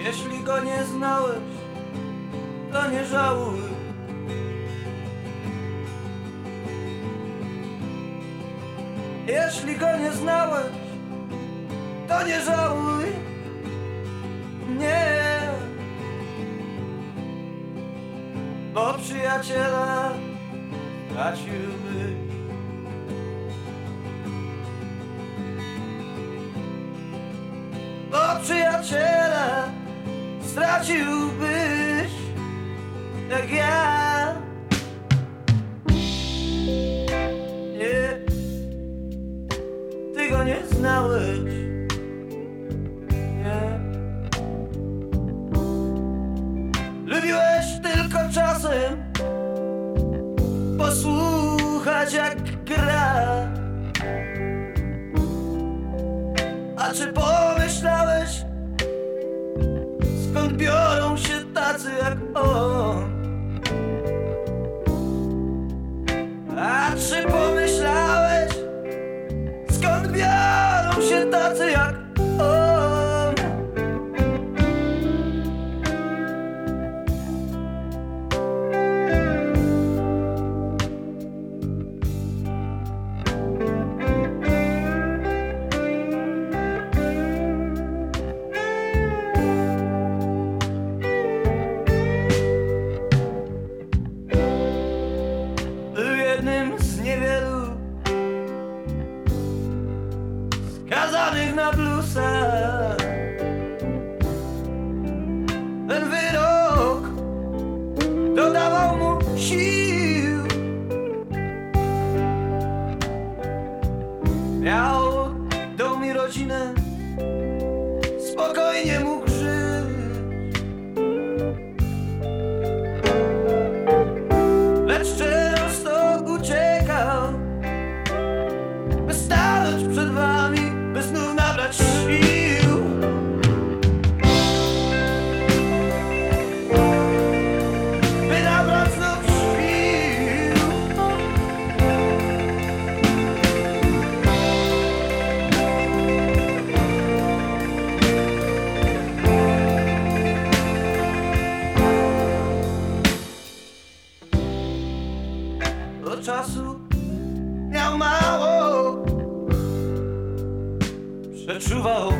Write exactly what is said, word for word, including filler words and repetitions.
Jeśli go nie znałeś, to nie żałuj. Jeśli go nie znałeś, to nie żałuj. Nie, bo przyjaciela straciłbyś. Bo przyjaciela straciłbyś, jak ja. Nie, ty go nie znałeś. Nie, lubiłeś tylko czasem posłuchać, jak gra. A czy pomyślałeś, skąd biorą się tacy jak on? A czy pomyślałeś, skąd biorą się tacy jak on? Jednym z niewielu skazanych na bluesa. Ten wyrok dodawał mu sił. Miał dom i rodzinę, spokojnie mógł żyć. Lecz często uciekał, by stanąć przed wami, by znów nabrać sił. By nabrać znów sił. Do czasu miał mało, przeczuwał